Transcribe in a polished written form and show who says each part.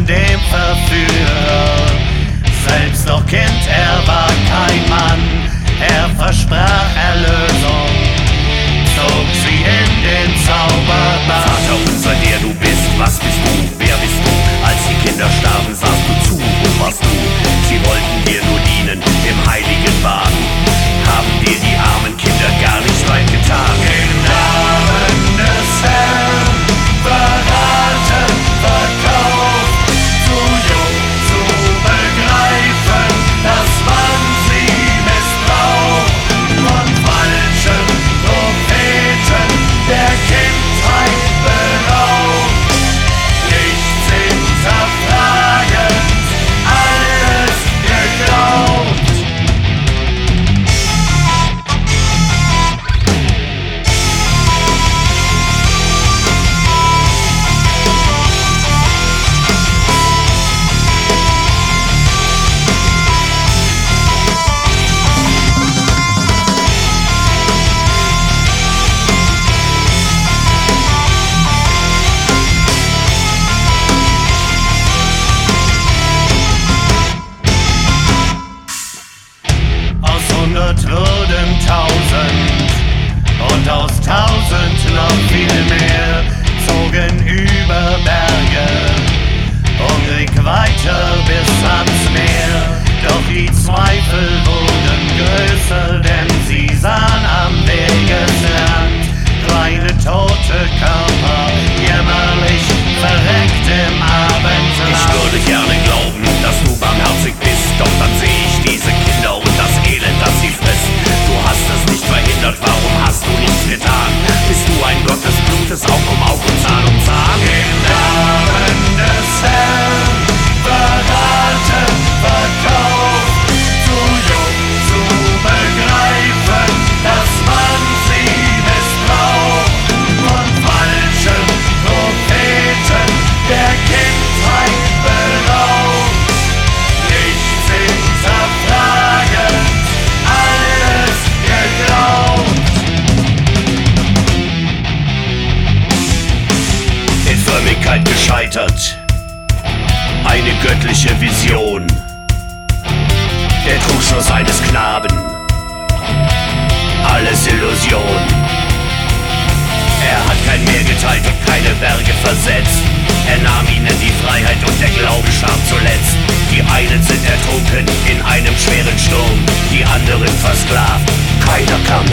Speaker 1: dem Verführer. Selbst doch Kind, er war kein Mann, er versprach Erlösung, zog sie in den Zauberbann.
Speaker 2: Vater unser, der du bist, was bist du, wer bist du? Als die Kinder starben, sahst du zu, wo warst du? Sie wollten dir nur dienen, im heiligen Bad. Haben dir die armen Kinder gar nicht leid getan?
Speaker 1: Im Namen des Herrn, verraten, verkauft, zu jung zu begreifen, dass man sie missbraucht. Von falschen Propheten der Kindheit beraubt, nichts hinterfragend, alles geglaubt. Aus 100 wurden 1000 und aus 1000 noch viel mehr, zogen über Berge, hungrig weiter bis ans Meer. Doch die Zweifel wurden größer, denn sie sahen am Wegesrand kleine tote Körper, jämmerlich verreckt im Abendland.
Speaker 2: Ich würde gerne glauben, dass du barmherzig bist, doch dann sehe ich diese Kinder und das Elend, das sie frisst. Du hast es nicht verhindert, warum hast du nichts getan? Bist du ein Gott des Blutes, Aug um Aug und Zahn um Zahn?
Speaker 1: Im Namen des Herrn, verraten, verkauft, zu jung zu begreifen, dass man sie missbraucht. Von falschen Propheten der Kindheit beraubt, nichts hinterfragend, alles geglaubt.
Speaker 2: In Frömmigkeit gescheitert, eine göttliche Vision, der Trugschluss eines Knaben, alles Illusion. Er hat kein Meer geteilt und keine Berge versetzt, er nahm ihnen die Freiheit und der Glaube starb zuletzt. Die einen sind ertrunken in einem schweren Sturm, die anderen versklavt, keiner kam